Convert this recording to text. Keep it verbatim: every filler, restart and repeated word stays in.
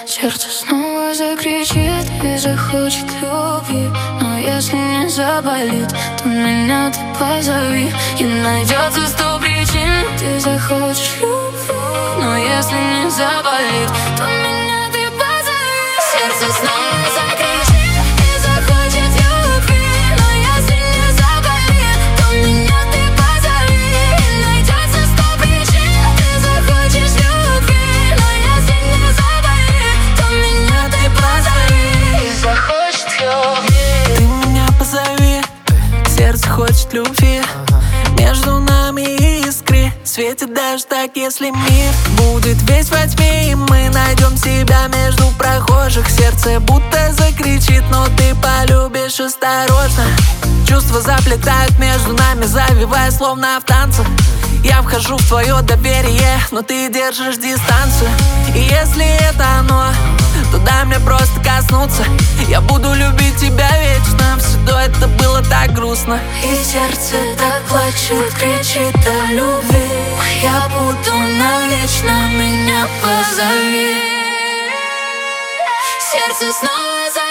Сердце снова закричит и захочет любви. Но если не заболит, то меня ты позови. И найдется сто причин, ты захочешь любви. Но если не заболит, то меня ты позови. Сердце снова закричит и захочет любви. Но если не заболит, то меня ты позови. И найдется сто причин, ты захочешь любви. Но если не заболит, то меня ты позови. И захочет любви. Ты меня позови, сердце хочет любви. Между нами искры светит даже так, если мир будет весь во тьме, и мы найдем себя между прохожих. Сердце будто закричит, но ты полюбишь осторожно. Чувства заплетают между нами, завивая словно в танцах. Я вхожу в твое доверие, но ты держишь дистанцию. И если это оно, то дай мне просто коснуться. Я буду любить тебя вечно, все до этого было так грустно. И сердце так плачет, кричит о любви. Я буду навечно, меня позови. Сердце снова за